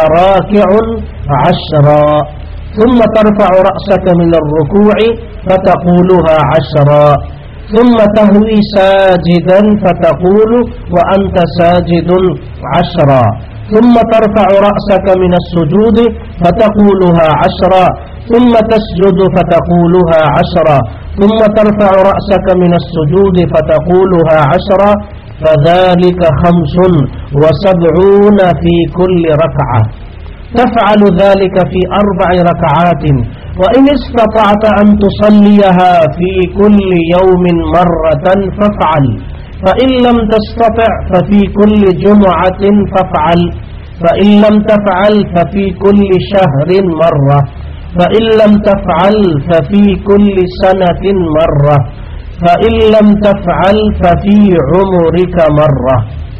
راكع عشرا، ثم ترفع رأسك من الركوع فتقولها عشرا، ثم تهوي ساجدا فتقول وأنت ساجد عشرا، ثم ترفع رأسك من السجود فتقولها عشرا، ثم تسجد فتقولها عشرا، ثم ترفع رأسك من السجود فتقولها عشرا، فذلك خمس وسبعون في كل ركعة، تفعل ذلك في أربع ركعات، وإن استطعت أن تصليها في كل يوم مرة فافعل، فإن لم تستطع ففي كل جمعة فافعل، فإن لم تفعل ففي كل شهر مرة، فإن لم تفعل ففي كل سنة مرة، فإن لم تفعل ففي عمرك مرة۔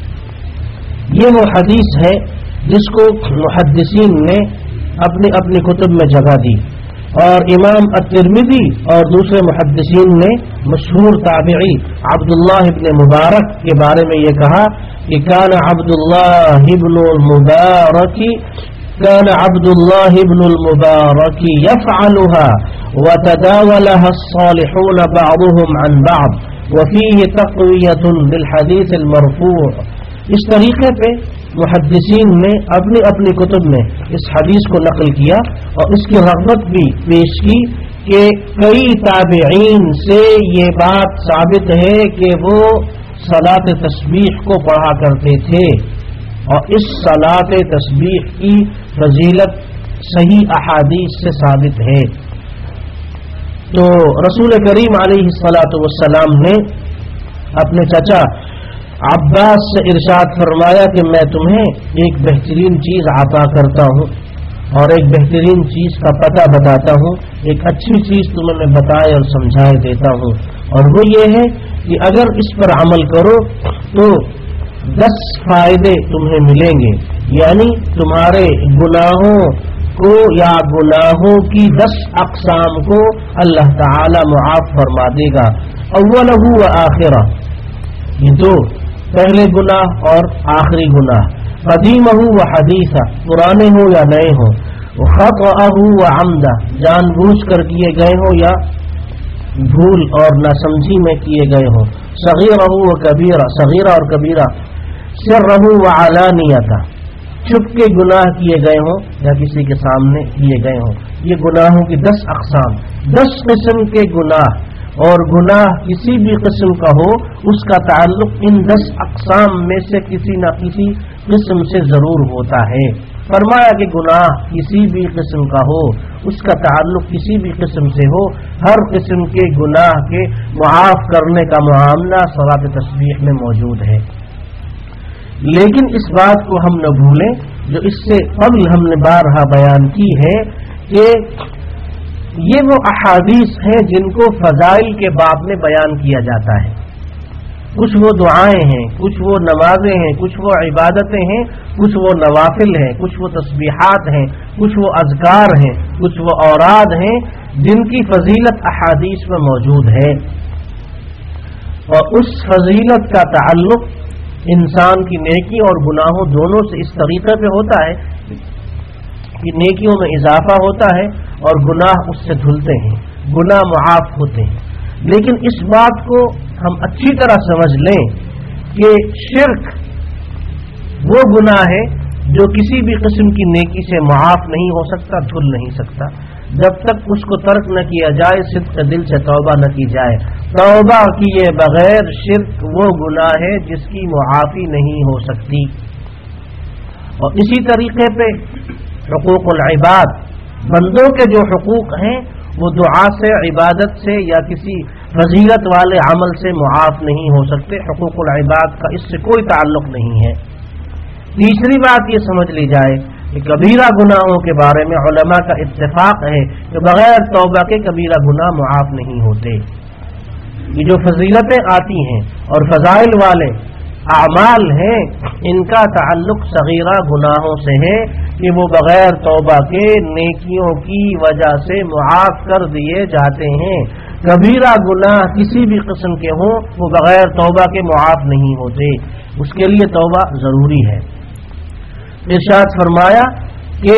یہ وہ حدیث ہے جس کو محدثین نے اپنی اپنی کتب میں جگہ دی، اور امام الترمذی اور دوسرے محدثین نے مشہور تابعی عبداللہ ابن مبارک کے بارے میں یہ کہا کہ کان عبداللہ ابن المبارک كان عبد الله بن المبارك يفعلها وتداولها الصالحون بعضهم عن بعض وفيه تقوية للحديث المرفوع۔ اس طریقے پہ محدثین نے اپنی اپنی کتب میں اس حدیث کو نقل کیا اور اس کی رغبت بھی پیش کی کہ کئی تابعین سے یہ بات ثابت ہے کہ وہ صلاۃ تسبیح کو پڑھا کرتے تھے، اور اس صلاۃ تسبیح کی فضیلت صحیح احادیث سے ثابت ہے۔ تو رسول کریم علیہ الصلاۃ والسلام نے اپنے چچا عباس سے ارشاد فرمایا کہ میں تمہیں ایک بہترین چیز عطا کرتا ہوں اور ایک بہترین چیز کا پتہ بتاتا ہوں، ایک اچھی چیز تمہیں میں بتائے اور سمجھائے دیتا ہوں، اور وہ یہ ہے کہ اگر اس پر عمل کرو تو دس فائدے تمہیں ملیں گے، یعنی تمہارے گناہوں کو یا گناہوں کی دس اقسام کو اللہ تعالی معاف فرما دے گا۔ اولہ و آخرہ، یہ دو، پہلے گناہ اور آخری گناہ، قدیمہ و حدیثہ، پرانے ہو یا نئے ہو، خطأہ و عمدہ، جان بوجھ کر کیے گئے ہو یا بھول اور ناسمجھی میں کیے گئے ہو، صغیرہ و کبیرہ، صغیرہ اور کبیرہ، سرہ و علانیہ، چھپ کے گناہ کیے گئے ہوں یا کسی کے سامنے کیے گئے ہوں۔ یہ گناہوں کی دس اقسام، دس قسم کے گناہ، اور گناہ کسی بھی قسم کا ہو اس کا تعلق ان دس اقسام میں سے کسی نہ کسی قسم سے ضرور ہوتا ہے۔ فرمایا کہ گناہ کسی بھی قسم کا ہو اس کا تعلق کسی بھی قسم سے ہو، ہر قسم کے گناہ کے معاف کرنے کا معاملہ صلاۃ تسبیح میں موجود ہے۔ لیکن اس بات کو ہم نہ بھولیں جو اس سے قبل ہم نے بارہا بیان کی ہے کہ یہ وہ احادیث ہیں جن کو فضائل کے باب میں بیان کیا جاتا ہے۔ کچھ وہ دعائیں ہیں، کچھ وہ نمازیں ہیں، کچھ وہ عبادتیں ہیں، کچھ وہ نوافل ہیں، کچھ وہ تسبیحات ہیں، کچھ وہ اذکار ہیں، کچھ وہ اوراد ہیں جن کی فضیلت احادیث میں موجود ہے، اور اس فضیلت کا تعلق انسان کی نیکی اور گناہوں دونوں سے اس طریقے پہ ہوتا ہے کہ نیکیوں میں اضافہ ہوتا ہے اور گناہ اس سے دھلتے ہیں، گناہ معاف ہوتے ہیں۔ لیکن اس بات کو ہم اچھی طرح سمجھ لیں کہ شرک وہ گناہ ہے جو کسی بھی قسم کی نیکی سے معاف نہیں ہو سکتا، دھل نہیں سکتا، جب تک اس کو ترک نہ کیا جائے، صدق دل سے توبہ نہ کی جائے۔ توبہ کیے بغیر شرک وہ گناہ ہے جس کی معافی نہیں ہو سکتی۔ اور اسی طریقے پہ حقوق العباد، بندوں کے جو حقوق ہیں وہ دعا سے، عبادت سے یا کسی فضیلت والے عمل سے معاف نہیں ہو سکتے۔ حقوق العباد کا اس سے کوئی تعلق نہیں ہے۔ تیسری بات یہ سمجھ لی جائے کہ کبیرہ گناہوں کے بارے میں علماء کا اتفاق ہے کہ بغیر توبہ کے کبیرہ گناہ معاف نہیں ہوتے۔ یہ جو فضیلتیں آتی ہیں اور فضائل والے اعمال ہیں ان کا تعلق صغیرہ گناہوں سے ہے کہ وہ بغیر توبہ کے نیکیوں کی وجہ سے معاف کر دیے جاتے ہیں۔ کبیرہ گناہ کسی بھی قسم کے ہوں وہ بغیر توبہ کے معاف نہیں ہوتے، اس کے لیے توبہ ضروری ہے۔ ارشاد فرمایا کہ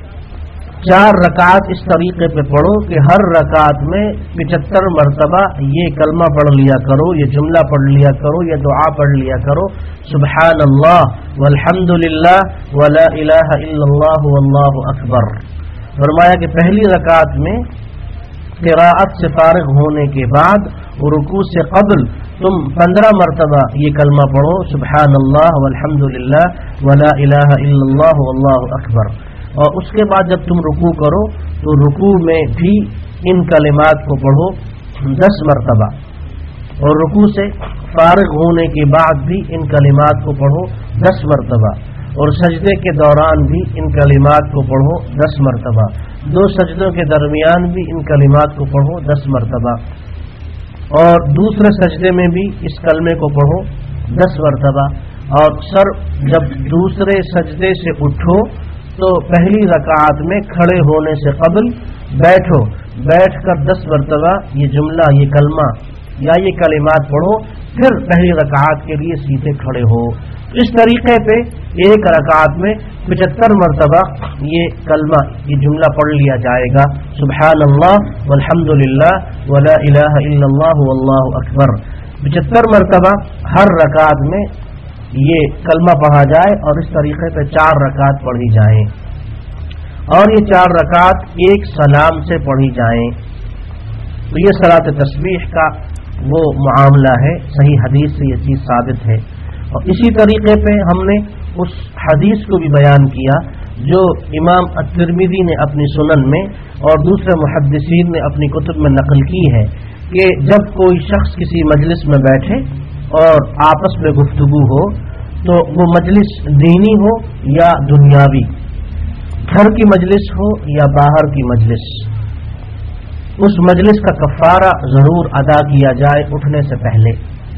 چار رکعت اس طریقے پہ پڑھو کہ ہر رکعت میں پچہتر مرتبہ یہ کلمہ پڑھ لیا کرو، یہ جملہ پڑھ لیا کرو، یہ دعا پڑھ لیا کرو، سبحان اللہ والحمد للہ ولا الہ الا اللہ واللہ اکبر۔ فرمایا کہ پہلی رکعت میں قراءت سے فارغ ہونے کے بعد رکوع سے قبل تم پندرہ مرتبہ یہ کلمہ پڑھو، سبحان اللہ والحمد للہ ولا الہ الا اللہ واللہ اکبر، اور اس کے بعد جب تم رکوع کرو تو رکوع میں بھی ان کلمات کو پڑھو دس مرتبہ، اور رکوع سے فارغ ہونے کے بعد بھی ان کلمات کو پڑھو دس مرتبہ، اور سجدے کے دوران بھی ان کلمات کو پڑھو دس مرتبہ، دو سجدوں کے درمیان بھی ان کلمات کو پڑھو دس مرتبہ، اور دوسرے سجدے میں بھی اس کلمے کو پڑھو دس مرتبہ، اور سر جب دوسرے سجدے سے اٹھو تو پہلی رکعت میں کھڑے ہونے سے قبل بیٹھو، بیٹھ کر دس مرتبہ یہ جملہ، یہ کلمہ یا یہ کلمات پڑھو، پھر پہلی رکعت کے لیے سیدھے کھڑے ہو۔ اس طریقے پہ ایک رکعت میں پچہتر مرتبہ یہ کلمہ، یہ جملہ پڑھ لیا جائے گا، سبحان اللہ والحمد للہ ولا الہ الا اللہ واللہ اکبر۔ پچہتر مرتبہ ہر رکعت میں یہ کلمہ پڑھا جائے، اور اس طریقے پہ چار رکعت پڑھی جائیں، اور یہ چار رکعت ایک سلام سے پڑھی جائیں۔ تو یہ صلاۃ تسبیح کا وہ معاملہ ہے، صحیح حدیث سے یہ چیز ثابت ہے۔ اور اسی طریقے پہ ہم نے اس حدیث کو بھی بیان کیا جو امام الترمذی نے اپنی سنن میں اور دوسرے محدثین نے اپنی کتب میں نقل کی ہے کہ جب کوئی شخص کسی مجلس میں بیٹھے اور آپس میں گفتگو ہو تو وہ مجلس دینی ہو یا دنیاوی، گھر کی مجلس ہو یا باہر کی مجلس، اس مجلس کا کفارہ ضرور ادا کیا جائے اٹھنے سے پہلے،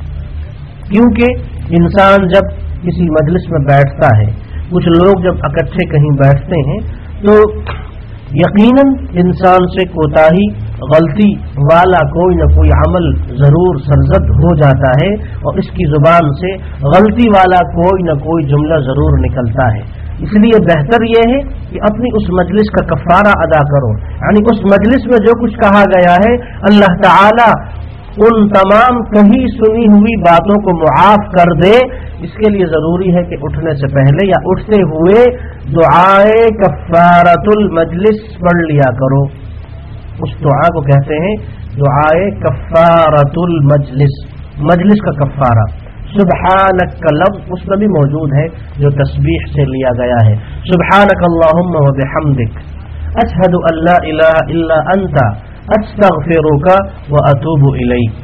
کیونکہ انسان جب کسی مجلس میں بیٹھتا ہے، کچھ لوگ جب اکٹھے کہیں بیٹھتے ہیں تو یقیناً انسان سے کوتاہی غلطی والا کوئی نہ کوئی عمل ضرور سرزد ہو جاتا ہے اور اس کی زبان سے غلطی والا کوئی نہ کوئی جملہ ضرور نکلتا ہے. اس لیے بہتر یہ ہے کہ اپنی اس مجلس کا کفارہ ادا کرو، یعنی اس مجلس میں جو کچھ کہا گیا ہے اللہ تعالی ان تمام کہیں سنی ہوئی باتوں کو معاف کر دے. اس کے لیے ضروری ہے کہ اٹھنے سے پہلے یا اٹھتے ہوئے دعائے کفارۃ المجلس پڑھ لیا کرو. اس دعا کو کہتے ہیں دعائے کفارۃ المجلس، مجلس کا کفارہ. سبحانک کا لفظ اس میں بھی موجود ہے جو تسبیح سے لیا گیا ہے. سبحانک اللہم و بحمدک اشہد ان لا الہ الا انت استغفرک و اتوب الیک.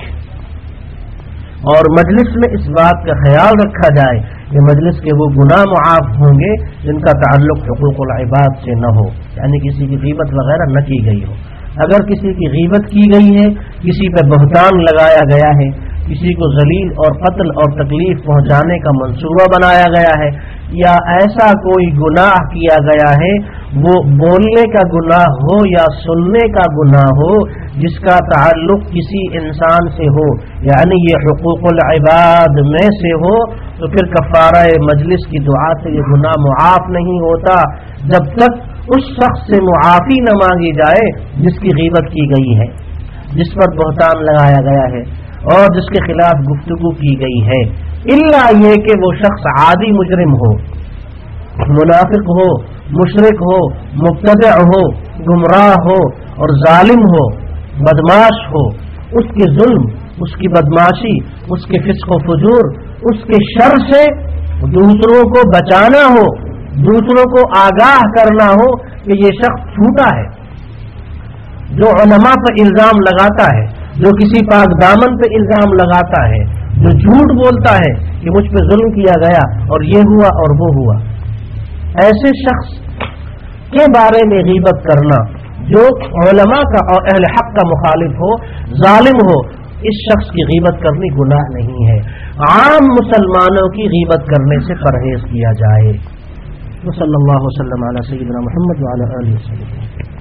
اور مجلس میں اس بات کا خیال رکھا جائے کہ مجلس کے وہ گناہ معاف ہوں گے جن کا تعلق حقوق العباد سے نہ ہو، یعنی کسی کی غیبت وغیرہ نہ کی گئی ہو. اگر کسی کی غیبت کی گئی ہے، کسی پہ بہتان لگایا گیا ہے، کسی کو ذلیل اور قتل اور تکلیف پہنچانے کا منصوبہ بنایا گیا ہے، یا ایسا کوئی گناہ کیا گیا ہے، وہ بولنے کا گناہ ہو یا سننے کا گناہ ہو جس کا تعلق کسی انسان سے ہو، یعنی یہ حقوق العباد میں سے ہو، تو پھر کفارہ مجلس کی دعا سے یہ گناہ معاف نہیں ہوتا جب تک اس شخص سے معافی نہ مانگی جائے جس کی غیبت کی گئی ہے، جس پر بہتان لگایا گیا ہے اور جس کے خلاف گفتگو کی گئی ہے. الا یہ کہ وہ شخص عادی مجرم ہو، منافق ہو، مشرک ہو، مبتدع ہو، گمراہ ہو اور ظالم ہو، بدماش ہو. اس کے ظلم، اس کی بدماشی، اس کے فسق و فجور، اس کے شر سے دوسروں کو بچانا ہو، دوسروں کو آگاہ کرنا ہو کہ یہ شخص چھوٹا ہے. جو علماء پر الزام لگاتا ہے، جو کسی پاک دامن پہ الزام لگاتا ہے، جو جھوٹ بولتا ہے کہ مجھ پہ ظلم کیا گیا اور یہ ہوا اور وہ ہوا، ایسے شخص کے بارے میں غیبت کرنا جو علماء کا اور اہل حق کا مخالف ہو، ظالم ہو، اس شخص کی غیبت کرنی گناہ نہیں ہے. عام مسلمانوں کی غیبت کرنے سے پرہیز کیا جائے. صلی اللہ وسلم علی سیدنا محمد وعلی آلہ وسلم.